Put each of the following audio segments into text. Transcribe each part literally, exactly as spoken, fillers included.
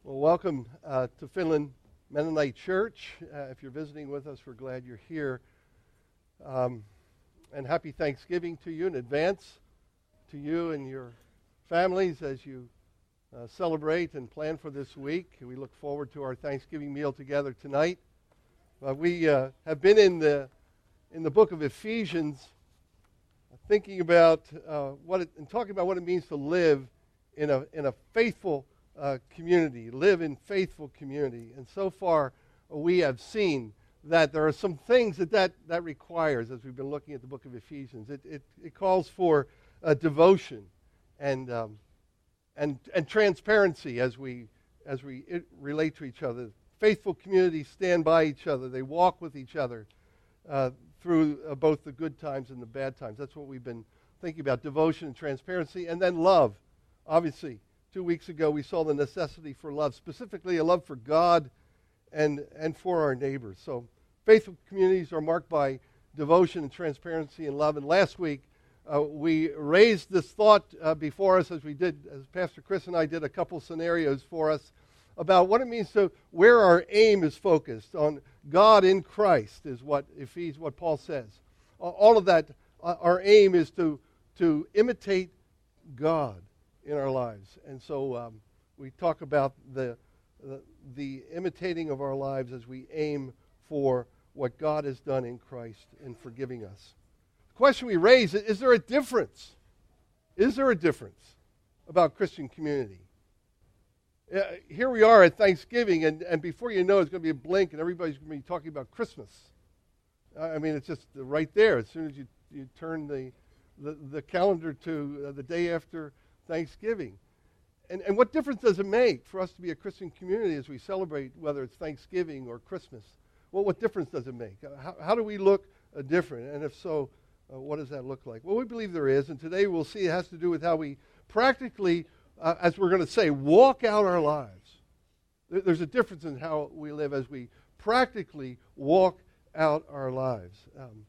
Well, welcome uh, to Finland Mennonite Church. Uh, if you're visiting with us, we're glad you're here. Um, and happy Thanksgiving to you in advance, to you and your families as you uh, celebrate and plan for this week. We look forward to our Thanksgiving meal together tonight. Uh, we uh, have been in the in the book of Ephesians, thinking about uh, what it, and talking about what it means to live in a in a faithful Uh, community, live in faithful community. And so far, uh, we have seen that there are some things that that, that requires as we've been looking at the book of Ephesians. It, it, it calls for uh, devotion and um, and and transparency as we as we it, relate to each other. Faithful communities stand by each other. They walk with each other uh, through uh, both the good times and the bad times. That's what we've been thinking about, devotion and transparency. And then love, obviously. Two weeks ago, we saw the necessity for love, specifically a love for God and and for our neighbors. So faithful communities are marked by devotion and transparency and love. And last week, uh, we raised this thought uh, before us as we did, as Pastor Chris and I did a couple scenarios for us about what it means to, where our aim is focused on God in Christ is what Ephesians, what Paul says. All of that, uh, our aim is to to imitate God in our lives. And so um, we talk about the, the the imitating of our lives as we aim for what God has done in Christ in forgiving us. The question we raise is, is there a difference? Is there a difference about Christian community? Uh, here we are at Thanksgiving, and, and before you know, it's going to be a blink, and everybody's going to be talking about Christmas. Uh, I mean, it's just right there. As soon as you, you turn the, the, the calendar to uh, the day after Thanksgiving. And and what difference does it make for us to be a Christian community as we celebrate, whether it's Thanksgiving or Christmas? Well, what difference does it make? How, how do we look uh, different? And if so, uh, what does that look like? Well, we believe there is, and today we'll see it has to do with how we practically, uh, as we're going to say, walk out our lives. There, there's a difference in how we live as we practically walk out our lives. Um,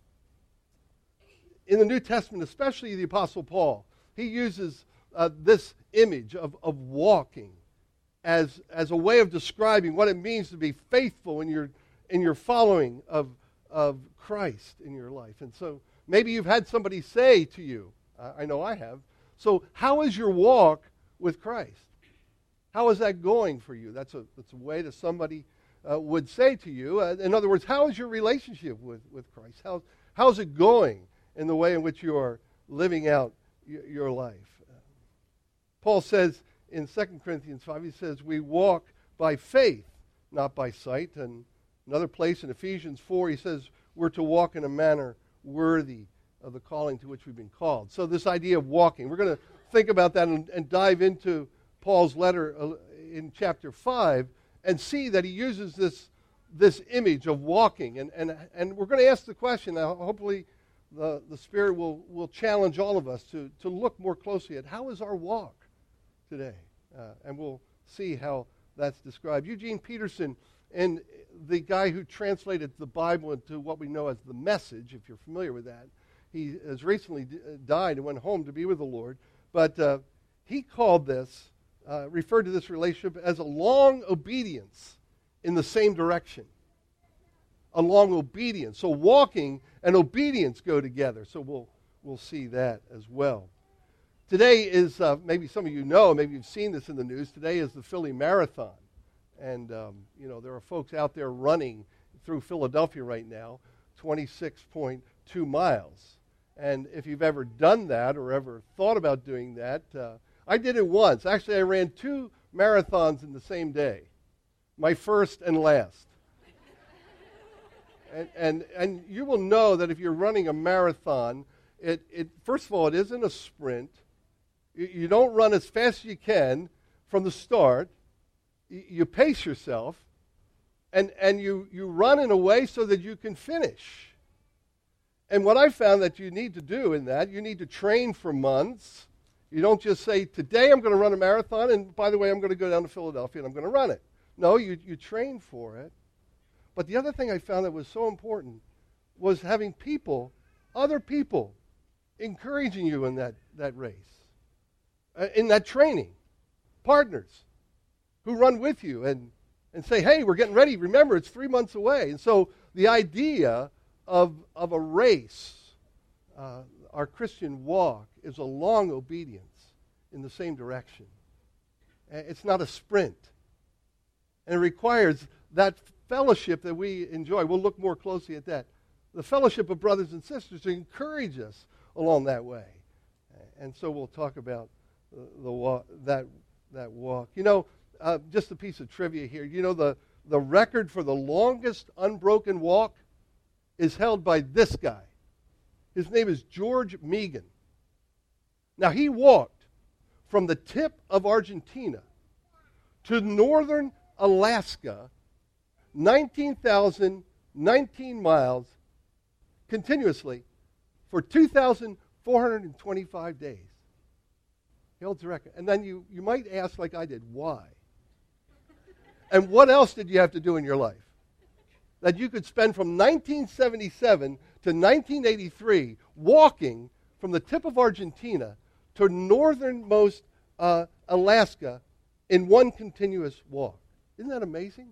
in the New Testament, especially the Apostle Paul, he uses Uh, this image of, of walking as as a way of describing what it means to be faithful in your in your following of of Christ in your life. And so maybe you've had somebody say to you, uh, I know I have, so how is your walk with Christ? How is that going for you? That's a that's a way that somebody uh, would say to you. Uh, in other words, how is your relationship with, with Christ? How, how's it going in the way in which you are living out y- your life? Paul says in Second Corinthians five, he says, we walk by faith, not by sight. And another place in Ephesians four, he says, we're to walk in a manner worthy of the calling to which we've been called. So this idea of walking, we're going to think about that and, and dive into Paul's letter in chapter five and see that he uses this, this image of walking. And, and, and we're going to ask the question, now hopefully the, the Spirit will, will challenge all of us to, to look more closely at how is our walk today, uh, and we'll see how that's described. Eugene Peterson, and the guy who translated the Bible into what we know as the Message, if you're familiar with that, he has recently d- died and went home to be with the Lord, but uh, he called this, uh, referred to this relationship as a long obedience in the same direction. A long obedience. So walking and obedience go together, so we'll we'll see that as well. Today is, uh, maybe some of you know, maybe you've seen this in the news, today is the Philly Marathon. And, um, you know, there are folks out there running through Philadelphia right now, twenty-six point two miles. And if you've ever done that or ever thought about doing that, uh, I did it once. Actually, I ran two marathons in the same day, my first and last. and, and, and you will know that if you're running a marathon, it, it first of all, it isn't a sprint. You don't run as fast as you can from the start. You pace yourself, and, and you, you run in a way so that you can finish. And what I found that you need to do in that, you need to train for months. You don't just say, today I'm going to run a marathon, and by the way, I'm going to go down to Philadelphia and I'm going to run it. No, you, you train for it. But the other thing I found that was so important was having people, other people, encouraging you in that, that race, uh, in that training, partners who run with you and, and say, hey, we're getting ready. Remember, it's three months away. And so the idea of, of a race, uh, our Christian walk, is a long obedience in the same direction. It's not a sprint. And it requires that fellowship that we enjoy. We'll look more closely at that. The fellowship of brothers and sisters to encourage us along that way. And so we'll talk about the, the walk, that, that walk. You know, uh, just a piece of trivia here. You know, the, the record for the longest unbroken walk is held by this guy. His name is George Megan. Now, he walked from the tip of Argentina to northern Alaska, nineteen thousand nineteen miles continuously for two thousand four hundred twenty-five days. He holds the record. And then you, you might ask, like I did, why? And what else did you have to do in your life that you could spend from nineteen seventy-seven to nineteen eighty-three walking from the tip of Argentina to northernmost uh, Alaska in one continuous walk? Isn't that amazing?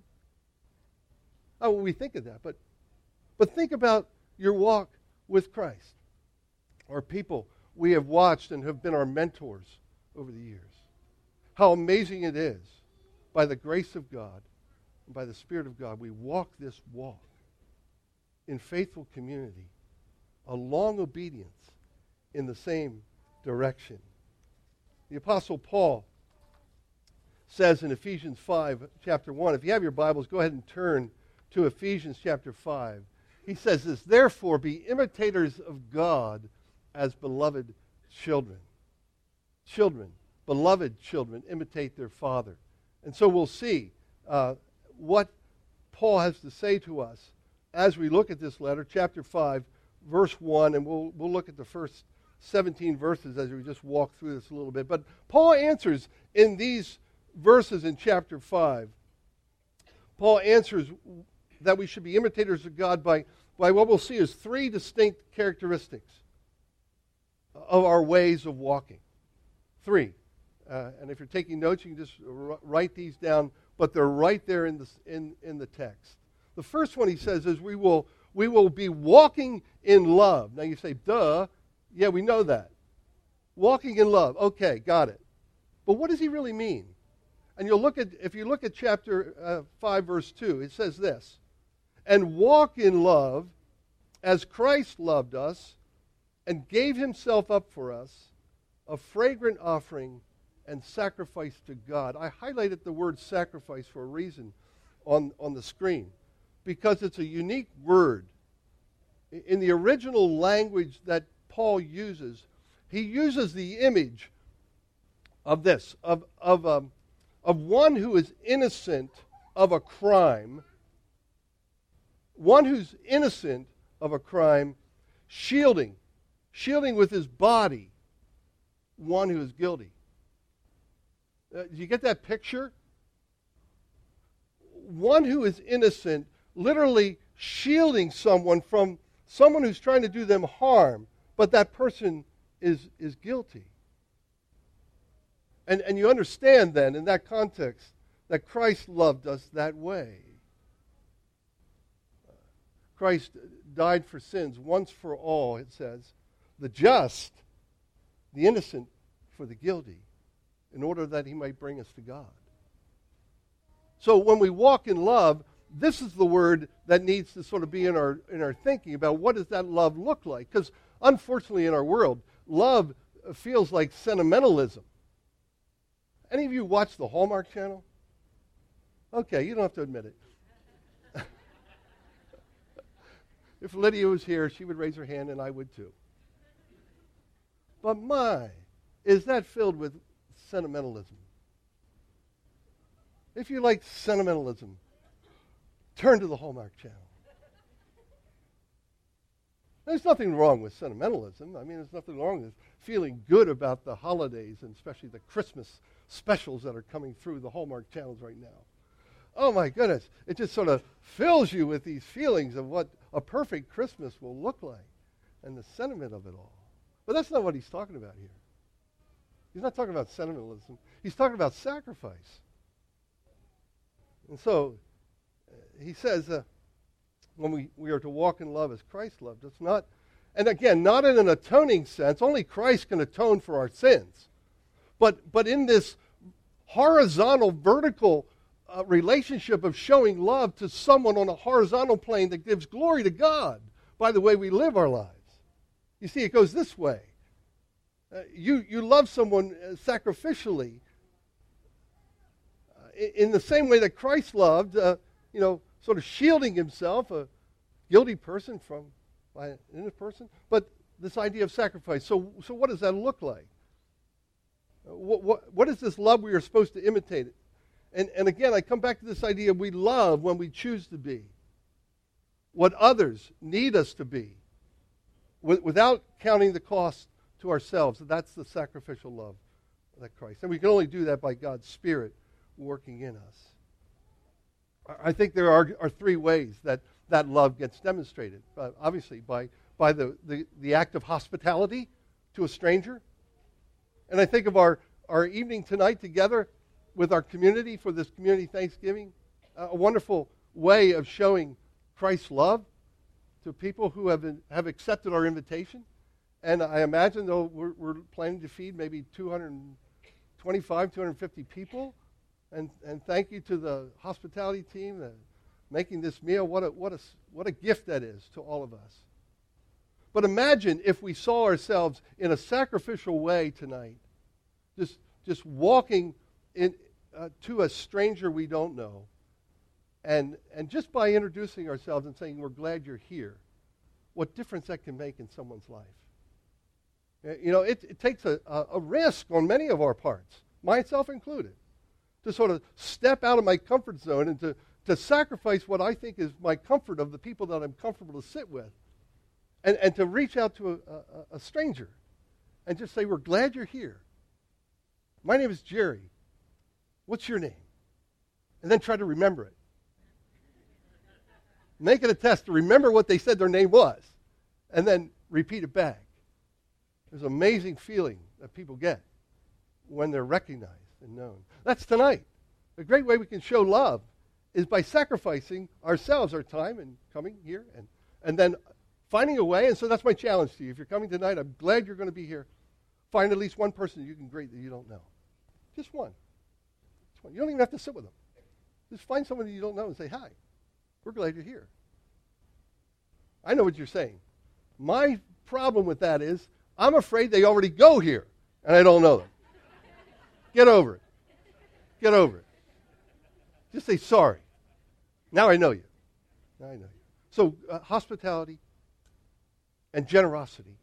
How would we think of that? But, but think about your walk with Christ, or people we have watched and have been our mentors over the years. How amazing it is, by the grace of God and by the Spirit of God, we walk this walk in faithful community, a long obedience in the same direction. The Apostle Paul says in Ephesians five, chapter one, if you have your Bibles, go ahead and turn to Ephesians chapter five. He says this, therefore be imitators of God as beloved children. Children, beloved children, imitate their father. And so we'll see uh, what Paul has to say to us as we look at this letter, chapter five, verse one, and we'll, we'll look at the first seventeen verses as we just walk through this a little bit. But Paul answers in these verses in chapter five, Paul answers that we should be imitators of God by, by what we'll see as three distinct characteristics of our ways of walking. Three. Uh, and if you're taking notes, you can just r- write these down, but they're right there in the, in, in the text. The first one he says is we will, we will be walking in love. Now you say, duh, yeah, we know that. Walking in love, okay, got it. But what does he really mean? And you'll look at, if you look at chapter uh, five, verse two, it says this, and walk in love as Christ loved us and gave himself up for us, a fragrant offering and sacrifice to God. I highlighted the word sacrifice for a reason on, on the screen, because it's a unique word. In the original language that Paul uses, he uses the image of this, of, of, um, of one who is innocent of a crime, one who's innocent of a crime, shielding, shielding with his body one who is guilty. Uh, do you get that picture? One who is innocent, literally shielding someone from someone who's trying to do them harm, but that person is, is guilty. And, and you understand then, in that context, that Christ loved us that way. Christ died for sins once for all, it says. The just, the innocent for the guilty, in order that he might bring us to God. So when we walk in love, this is the word that needs to sort of be in our in our thinking about what does that love look like? Because unfortunately in our world, love feels like sentimentalism. Any of you watch the Hallmark Channel? Okay, you don't have to admit it. If Lydia was here, she would raise her hand and I would too. But my, is that filled with sentimentalism? If you like sentimentalism, turn to the Hallmark Channel. There's nothing wrong with sentimentalism. I mean, there's nothing wrong with feeling good about the holidays, and especially the Christmas specials that are coming through the Hallmark channels right now. Oh my goodness, it just sort of fills you with these feelings of what a perfect Christmas will look like and the sentiment of it all. But that's not what he's talking about here. He's not talking about sentimentalism. He's talking about sacrifice. And so uh, he says uh, when we, we are to walk in love as Christ loved us, not, and again, not in an atoning sense. Only Christ can atone for our sins. But, but in this horizontal, vertical uh, relationship of showing love to someone on a horizontal plane that gives glory to God by the way we live our lives. You see, it goes this way. Uh, you, you love someone uh, sacrificially uh, in, in the same way that Christ loved, uh, you know, sort of shielding himself, a guilty person from by an innocent person. But this idea of sacrifice. So, so what does that look like? What, what, what is this love we are supposed to imitate? And, and again, I come back to this idea we love when we choose to be what others need us to be w- without counting the cost to ourselves. That's the sacrificial love that Christ. And we can only do that by God's Spirit working in us. I think there are, are three ways that that love gets demonstrated. Uh, obviously, by, by the, the, the act of hospitality to a stranger. And I think of our, our evening tonight together with our community for this community Thanksgiving, uh, a wonderful way of showing Christ's love to people who have been, have accepted our invitation. And I imagine, though, we're, we're planning to feed maybe two hundred twenty-five, two hundred fifty people. And, and thank you to the hospitality team uh, making this meal. What a, what, a, what a gift that is to all of us. But imagine if we saw ourselves in a sacrificial way tonight, just, just walking in, uh, to a stranger we don't know, and, and just by introducing ourselves and saying, we're glad you're here, what difference that can make in someone's life. You know, it, it takes a, a, a risk on many of our parts, myself included, to sort of step out of my comfort zone and to, to sacrifice what I think is my comfort of the people that I'm comfortable to sit with. And, and to reach out to a, a, a stranger and just say, we're glad you're here. My name is Jerry. What's your name? And then try to remember it. Make it a test to remember what they said their name was. And then repeat it back. There's an amazing feeling that people get when they're recognized and known. That's tonight. A great way we can show love is by sacrificing ourselves, our time, and coming here and, and then finding a way. And so that's my challenge to you. If you're coming tonight, I'm glad you're going to be here. Find at least one person you can greet that you don't know. Just one. Just one. You don't even have to sit with them. Just find someone that you don't know and say, hi, we're glad you're here. I know what you're saying. My problem with that is I'm afraid they already go here, and I don't know them. Get over it. Get over it. Just say, sorry. Now I know you. Now I know you. So uh, hospitality and generosity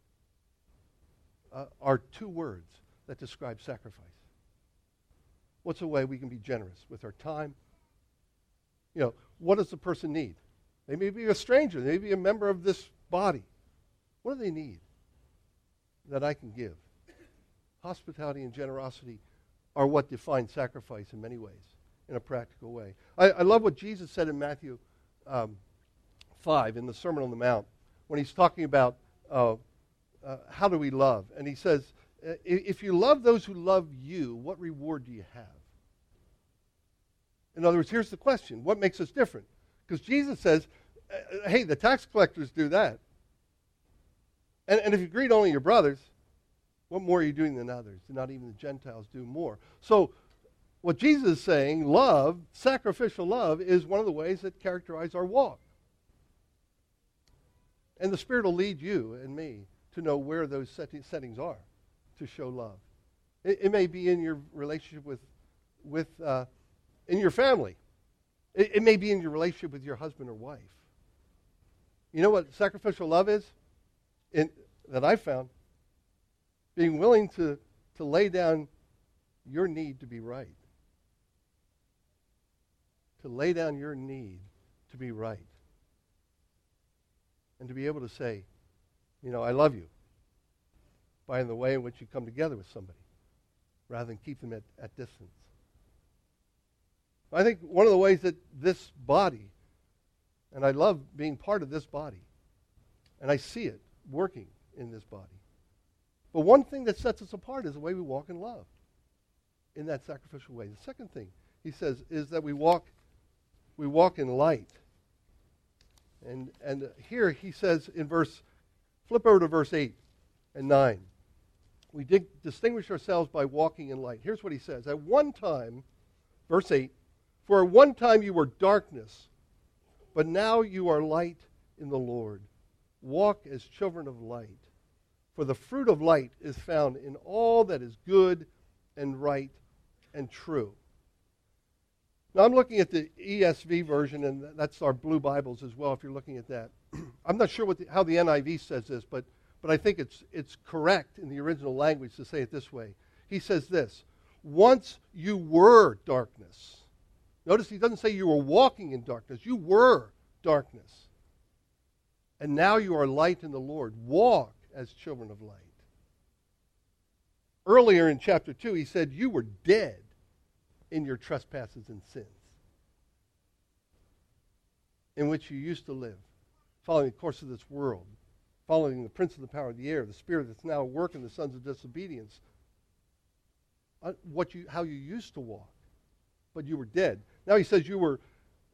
uh, are two words that describe sacrifice. What's a way we can be generous with our time? You know, what does the person need? They may be a stranger. They may be a member of this body. What do they need that I can give? Hospitality and generosity are what define sacrifice in many ways, in a practical way. I, I love what Jesus said in Matthew um, five in the Sermon on the Mount when he's talking about uh, uh, how do we love. And he says, if you love those who love you, what reward do you have? In other words, here's the question. What makes us different? Because Jesus says, hey, the tax collectors do that. And, and if you greet only your brothers, what more are you doing than others? Not even the Gentiles do more. So what Jesus is saying, love, sacrificial love, is one of the ways that characterize our walk. And the Spirit will lead you and me to know where those settings are to show love. It, it may be in your relationship with, with uh, in your family. It, it may be in your relationship with your husband or wife. You know what sacrificial love is? In, that I found? Being willing to, to lay down your need to be right. To lay down your need to be right. And to be able to say, you know, I love you, by the way in which you come together with somebody, rather than keep them at, at distance. I think one of the ways that this body, and I love being part of this body, and I see it working in this body. But one thing that sets us apart is the way we walk in love, in that sacrificial way. The second thing he says, is that we walk we walk in light. And and here he says in verse, flip over to verse eight and nine. We dig, distinguish ourselves by walking in light. Here's what he says. At one time, verse eight, for at one time you were darkness, but now you are light in the Lord. Walk as children of light. For the fruit of light is found in all that is good and right and true. Now I'm looking at the E S V version, and that's our blue Bibles as well if you're looking at that. I'm not sure what the, how the N I V says this, but, but I think it's, it's correct in the original language to say it this way. He says this, once you were darkness. Notice he doesn't say you were walking in darkness. You were darkness. And now you are light in the Lord. Walk as children of light. Earlier in chapter two, he said you were dead in your trespasses and sins, in which you used to live, following the course of this world, following the prince of the power of the air, the spirit that's now at work in the sons of disobedience, uh, what you, how you used to walk, but you were dead. Now he says you were,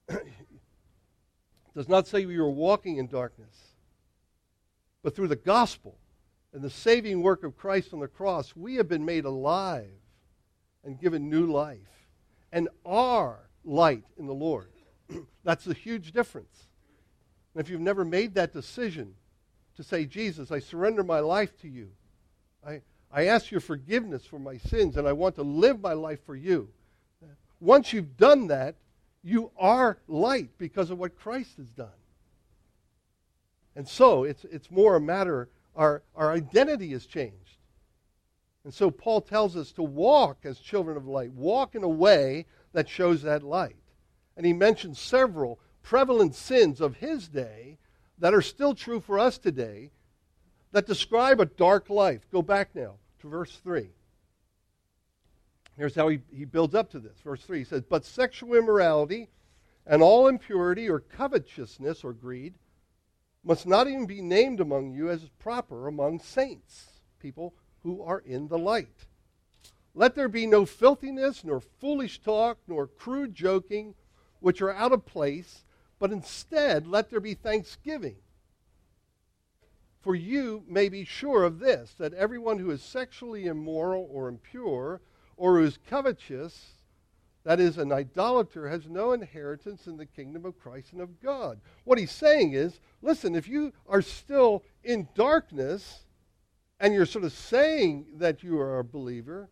does not say you were walking in darkness, but through the gospel and the saving work of Christ on the cross, we have been made alive and given new life and are light in the Lord. That's a huge difference. And if you've never made that decision to say, Jesus, I surrender my life to you. I, I ask your forgiveness for my sins, and I want to live my life for you. Once you've done that, you are light because of what Christ has done. And so it's, it's more a matter, our, our identity has changed. And so Paul tells us to walk as children of light, walk in a way that shows that light. And he mentions several prevalent sins of his day that are still true for us today that describe a dark life. Go back now to verse three. Here's how he, he builds up to this. Verse three, he says, but sexual immorality and all impurity or covetousness or greed must not even be named among you as proper among saints, people who are in the light. Let there be no filthiness, nor foolish talk, nor crude joking, which are out of place, but instead let there be thanksgiving. For you may be sure of this, that everyone who is sexually immoral or impure, or who is covetous, that is, an idolater, has no inheritance in the kingdom of Christ and of God. What he's saying is, listen, if you are still in darkness, and you're sort of saying that you are a believer,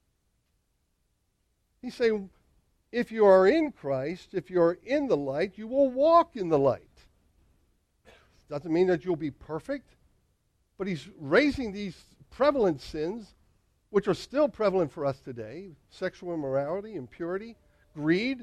he's saying, if you are in Christ, if you are in the light, you will walk in the light. Doesn't mean that you'll be perfect, but he's raising these prevalent sins, which are still prevalent for us today: sexual immorality, impurity, greed.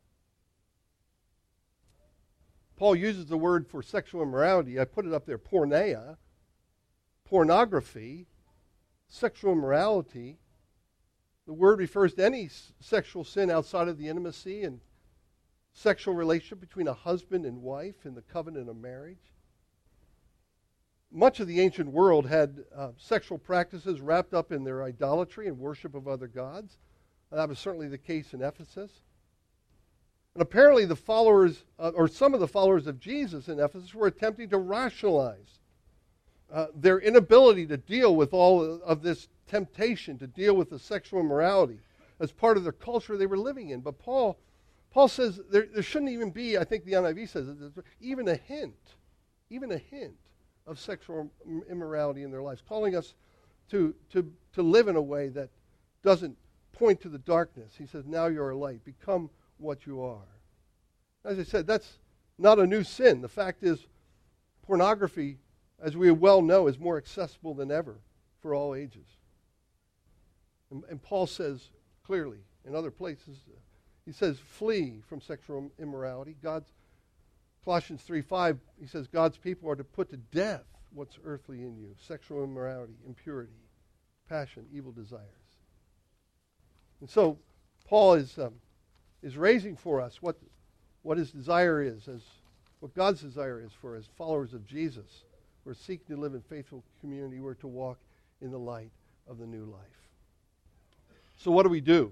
Paul uses the word for sexual immorality. I put it up there, porneia, pornography, sexual immorality. The word refers to any s- sexual sin outside of the intimacy and sexual relationship between a husband and wife in the covenant of marriage. Much of the ancient world had uh, sexual practices wrapped up in their idolatry and worship of other gods. That was certainly the case in Ephesus. And apparently the followers, uh, or some of the followers of Jesus in Ephesus, were attempting to rationalize uh, their inability to deal with all of this temptation, to deal with the sexual immorality as part of the culture they were living in. But Paul, Paul says there, there shouldn't even be, I think the N I V says, even a hint, even a hint of sexual immorality in their lives, calling us to, to, to live in a way that doesn't point to the darkness. He says, now you're a light. Become what you are. As I said, that's not a new sin. The fact is, pornography, as we well know, is more accessible than ever for all ages. And, and Paul says clearly in other places, he says, flee from sexual immorality. God's Colossians three five, he says, God's people are to put to death what's earthly in you: sexual immorality, impurity, passion, evil desires. And so Paul is um, is raising for us what what his desire is, as what God's desire is for as followers of Jesus. We're seeking to live in faithful community. We're to walk in the light of the new life. So what do we do?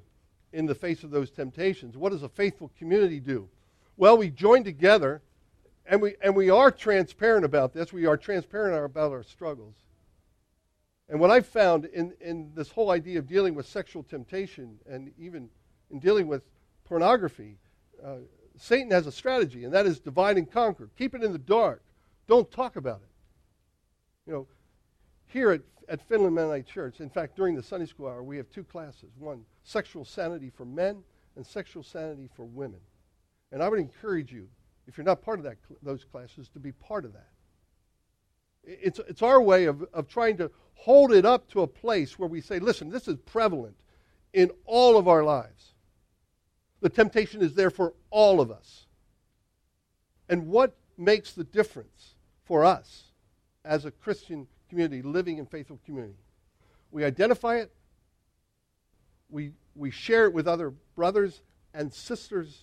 in the face of those temptations? What does a faithful community do? Well, we join together, and we and we are transparent about this. We are transparent about our struggles. And what I've found in, in this whole idea of dealing with sexual temptation and even in dealing with pornography, uh, Satan has a strategy, and that is divide and conquer. Keep it in the dark. Don't talk about it. You know, here at, at Finland Mennonite Church, in fact, during the Sunday school hour, we have two classes. One, sexual sanity for men and sexual sanity for women. And I would encourage you, if you're not part of that those classes, to be part of that. It's, it's our way of, of trying to hold it up to a place where we say, listen, this is prevalent in all of our lives. The temptation is there for all of us. And what makes the difference for us as a Christian community, living in faithful community? We identify it, we, we share it with other brothers and sisters,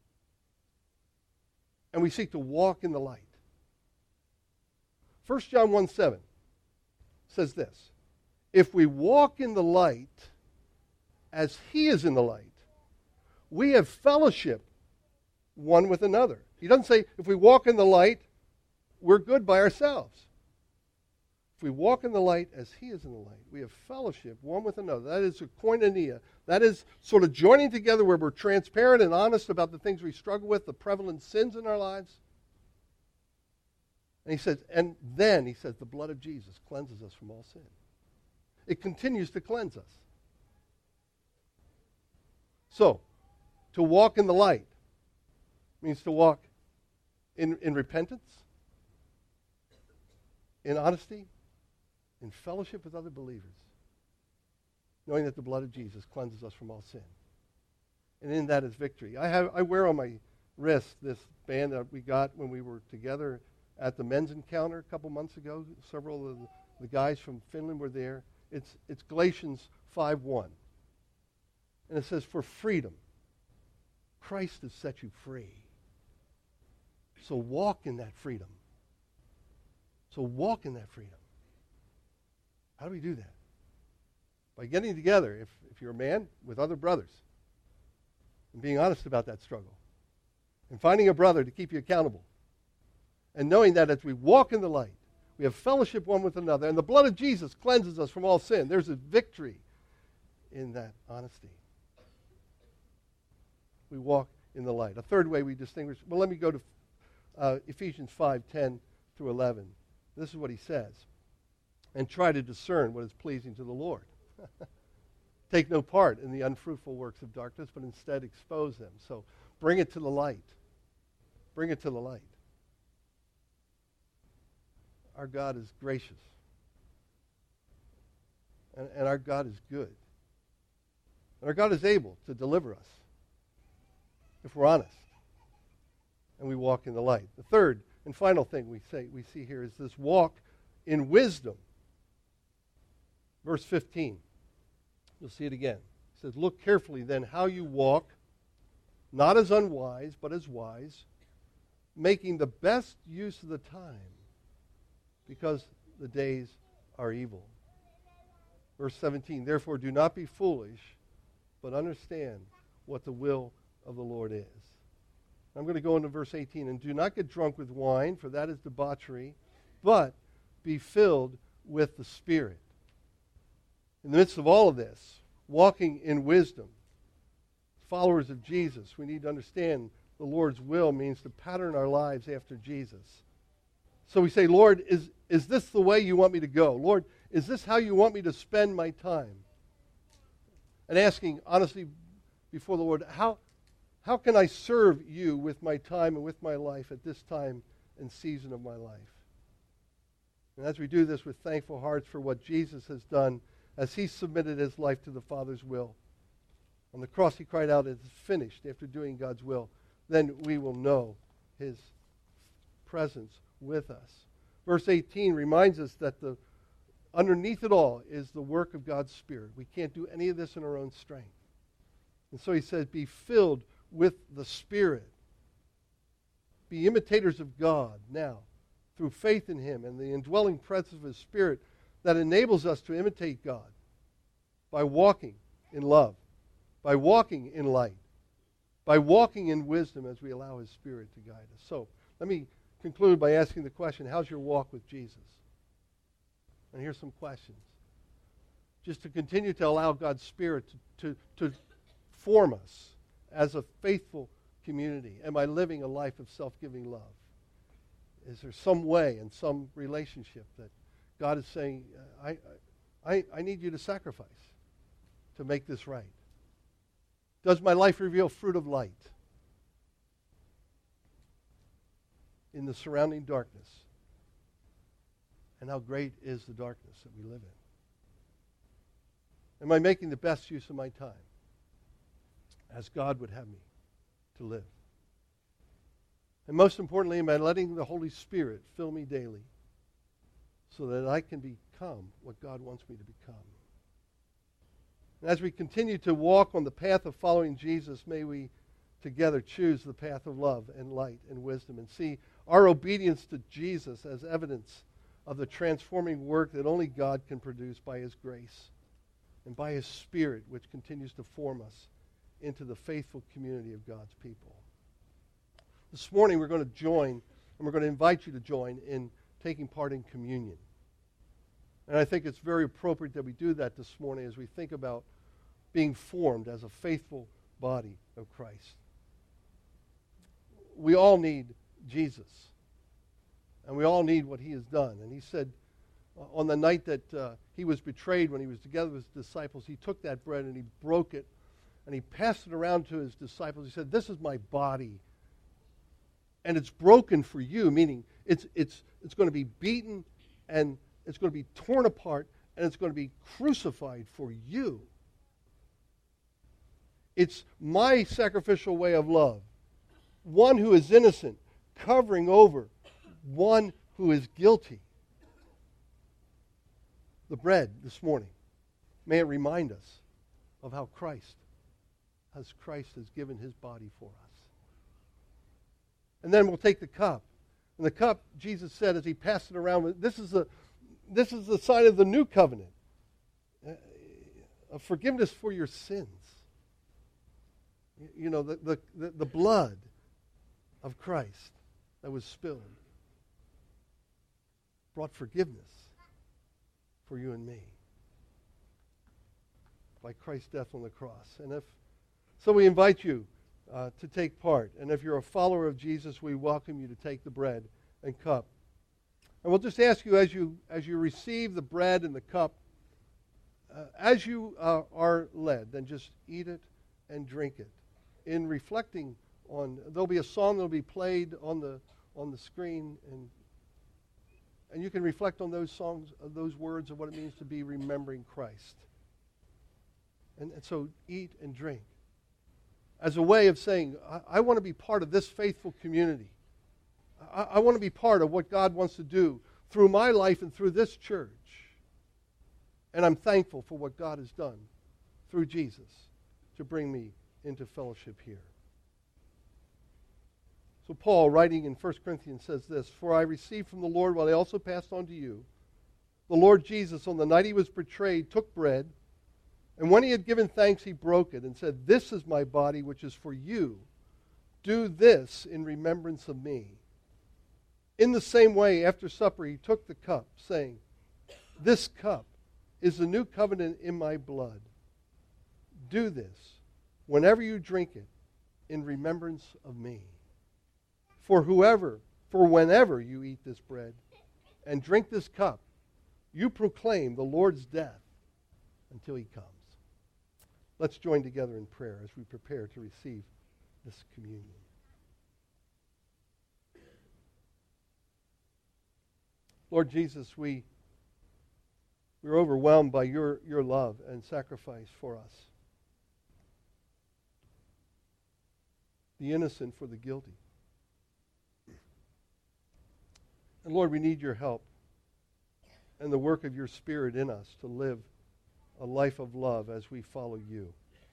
and we seek to walk in the light. First John one seven says this, if we walk in the light as he is in the light, we have fellowship one with another. He doesn't say if we walk in the light, we're good by ourselves. If we walk in the light as he is in the light, we have fellowship one with another. That is a koinonia. That is sort of joining together where we're transparent and honest about the things we struggle with, the prevalent sins in our lives. And he says, and then, he says, the blood of Jesus cleanses us from all sin. It continues to cleanse us. So, to walk in the light means to walk in, in repentance, in honesty, in fellowship with other believers, knowing that the blood of Jesus cleanses us from all sin. And in that is victory. I have I wear on my wrist this band that we got when we were together at the men's encounter a couple months ago. Several of the, the guys from Finland were there. It's, it's Galatians five one. And it says, for freedom, Christ has set you free. So walk in that freedom. So walk in that freedom. How do we do that? By getting together, if, if you're a man, with other brothers, and being honest about that struggle, and finding a brother to keep you accountable, and knowing that as we walk in the light, we have fellowship one with another, and the blood of Jesus cleanses us from all sin. There's a victory in that honesty. We walk in the light. A third way we distinguish, well, let me go to uh, Ephesians five ten through eleven. This is what he says. And try to discern what is pleasing to the Lord. Take no part in the unfruitful works of darkness, but instead expose them. So bring it to the light. Bring it to the light. Our God is gracious. And, and our God is good. And our God is able to deliver us if we're honest and we walk in the light. The third and final thing we say we see here is this walk in wisdom. Verse fifteen. You'll see it again. It says, look carefully then how you walk, not as unwise, but as wise, making the best use of the time, because the days are evil. Verse seventeen, therefore do not be foolish, but understand what the will of the Lord is. I'm going to go into verse eighteen, and do not get drunk with wine, for that is debauchery, but be filled with the Spirit. In the midst of all of this, walking in wisdom, followers of Jesus, we need to understand the Lord's will means to pattern our lives after Jesus. So we say, Lord, is, is this the way you want me to go? Lord, is this how you want me to spend my time? And asking honestly before the Lord, how, how can I serve you with my time and with my life at this time and season of my life? And as we do this with thankful hearts for what Jesus has done, as he submitted his life to the Father's will. On the cross he cried out, it is finished, after doing God's will. Then we will know his presence with us. Verse eighteen reminds us that the underneath it all is the work of God's Spirit. We can't do any of this in our own strength. And so he says, be filled with the Spirit. Be imitators of God now, through faith in him and the indwelling presence of his Spirit that enables us to imitate God by walking in love, by walking in light, by walking in wisdom as we allow His Spirit to guide us. So let me conclude by asking the question, how's your walk with Jesus? And here's some questions. Just to continue to allow God's Spirit to, to, to form us as a faithful community. Am I living a life of self-giving love? Is there some way and some relationship that God is saying, I, I, I need you to sacrifice to make this right? Does my life reveal fruit of light in the surrounding darkness? And how great is the darkness that we live in? Am I making the best use of my time as God would have me to live? And most importantly, am I letting the Holy Spirit fill me daily so that I can become what God wants me to become? And as we continue to walk on the path of following Jesus, may we together choose the path of love and light and wisdom and see our obedience to Jesus as evidence of the transforming work that only God can produce by His grace and by His Spirit, which continues to form us into the faithful community of God's people. This morning we're going to join, and we're going to invite you to join in taking part in communion. And I think it's very appropriate that we do that this morning as we think about being formed as a faithful body of Christ. We all need Jesus, and we all need what He has done. And He said uh, on the night that uh, He was betrayed, when He was together with His disciples, He took that bread and He broke it, and He passed it around to His disciples. He said, "This is my body, and it's broken for you," meaning it's, it's, it's going to be beaten, and it's going to be torn apart, and it's going to be crucified for you. It's my sacrificial way of love. One who is innocent, covering over one who is guilty. The bread this morning, may it remind us of how Christ, as Christ has given His body for us. And then we'll take the cup. And the cup, Jesus said as He passed it around, this is a This is the sign of the new covenant, uh, of forgiveness for your sins. You know, the, the, the, the blood of Christ that was spilled brought forgiveness for you and me by Christ's death on the cross. And if so, we invite you uh, to take part. And if you're a follower of Jesus, we welcome you to take the bread and cup. And we'll just ask you as you as you receive the bread and the cup, uh, as you uh, are led, then just eat it and drink it. In reflecting on, there'll be a song that'll be played on the on the screen, and and you can reflect on those songs, uh, those words of what it means to be remembering Christ. And, and so eat and drink as a way of saying, I, I want to be part of this faithful community. I, I want to be part of what God wants to do through my life and through this church. And I'm thankful for what God has done through Jesus to bring me into fellowship here. So Paul, writing in First Corinthians, says this, "For I received from the Lord what I also passed on to you. The Lord Jesus, on the night He was betrayed, took bread, and when He had given thanks, He broke it and said, 'This is my body, which is for you. Do this in remembrance of me.' In the same way, after supper, He took the cup, saying, 'This cup is the new covenant in my blood. Do this whenever you drink it in remembrance of me. For whoever, for whenever you eat this bread and drink this cup, you proclaim the Lord's death until He comes.'" Let's join together in prayer as we prepare to receive this communion. Lord Jesus, we, we're overwhelmed by your, your love and sacrifice for us. The innocent for the guilty. And Lord, we need your help and the work of your Spirit in us to live a life of love as we follow you.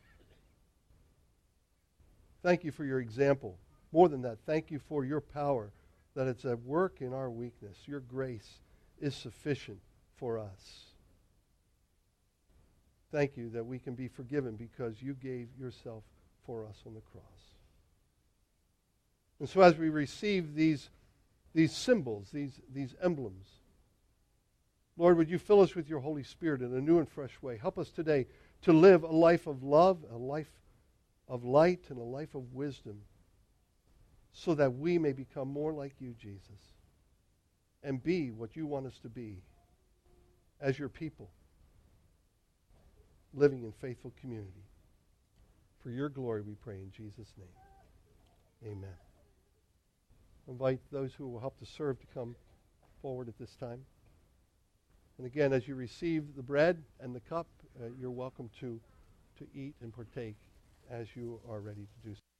Thank you for your example. More than that, thank you for your power, that it's at work in our weakness. Your grace is sufficient for us. Thank you that we can be forgiven because you gave yourself for us on the cross. And so as we receive these, these symbols, these, these emblems, Lord, would you fill us with your Holy Spirit in a new and fresh way? Help us today to live a life of love, a life of light, and a life of wisdom, so that we may become more like you, Jesus, and be what you want us to be as your people, living in faithful community. For your glory we pray in Jesus' name. Amen. I invite those who will help to serve to come forward at this time. And again, as you receive the bread and the cup, uh, you're welcome to, to eat and partake as you are ready to do so.